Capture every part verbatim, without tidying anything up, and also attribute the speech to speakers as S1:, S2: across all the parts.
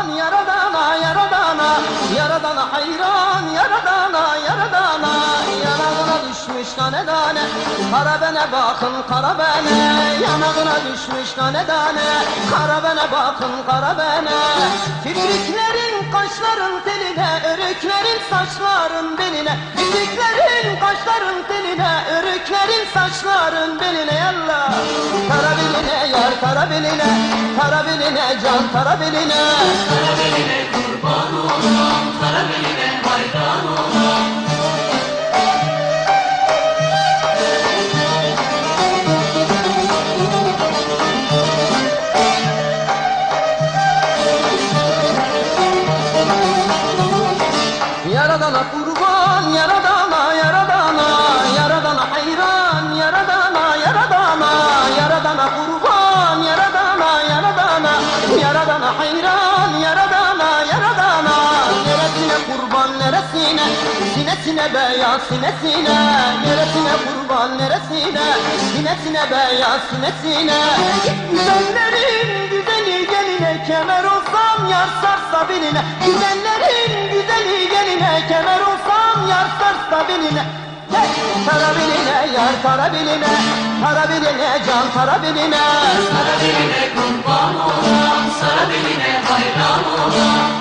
S1: yaradana, yaradana, yaradana hayran, yaradana, yaradana, yanağına düşmüş tane tane, kara bene bakın kara bene, yanağına düşmüş tane tane, kara bene bakın kara bene, kibriklerin kaşların teline, örüklerin saçların beline, kibriklerin kaşların teline, örüklerin saçların beline, yallah. Kara beline yar, kara beline, kara beline can, kara beline,
S2: kara beline kurban olam, kara beline hayran olam.
S1: Yaradana kurban, yaradana, yaradana, yaradana hayran, yaradana, yaradana, yaradana kurban, yaradana, yaradana, yaradana hayran, yaradana, yaradana. Neresine kurban, neresine, sinesine beyaz sinesine, neresine kurban, neresine, sinesine beyaz sinesine. Güzellerin güzeli geline, kemer olsam yar sarsa beline, güzellerin güzeli geline, kemer olsam yar sarsa beline. Hey! Kara beline yar, kara beline, kara beline can, kara beline,
S2: kara beline kurban olam, kara beline hayran olam.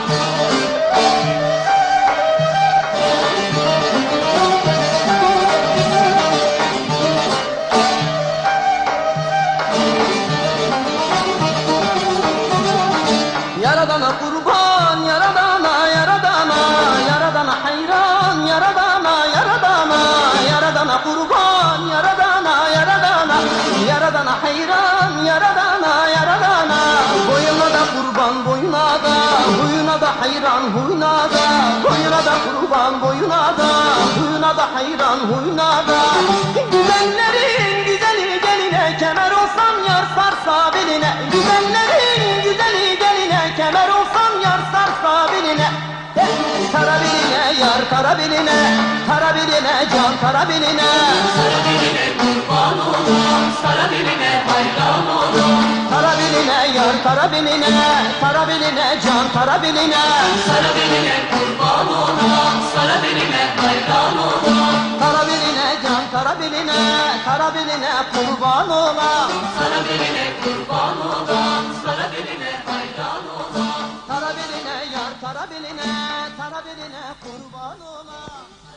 S1: Yaradana kurban, yaradana, yaradana, yaradana hayran, yaradana, yaradana, yaradana kurban, yaradana, yaradana, yaradana hayran, yaradana, yaradana. Boyuna da kurban, boyuna da, huyuna da hayran, huyuna da, boyuna da kurban, boyuna da, huyuna da hayran, huyuna da. Güzellerin güzeli geline, kemer olsam yar sarsa beline, güzellerin güzeli geline, kemer olsam yar sarsa beline. Kara beline yar, kara beline, kara beline can, kara beline,
S2: kara beline kurban olam, kara beline hayran olam.
S1: kara beline yar, kara beline, kara beline can, kara beline,
S2: kara beline kurban olam, kara beline hayran olam.
S1: kara beline can, kara beline, kara beline kurban olam,
S2: kara beline kurban olam, kara beline hayran olam.
S1: kara beline yar, kara beline, kara beline kurban olam.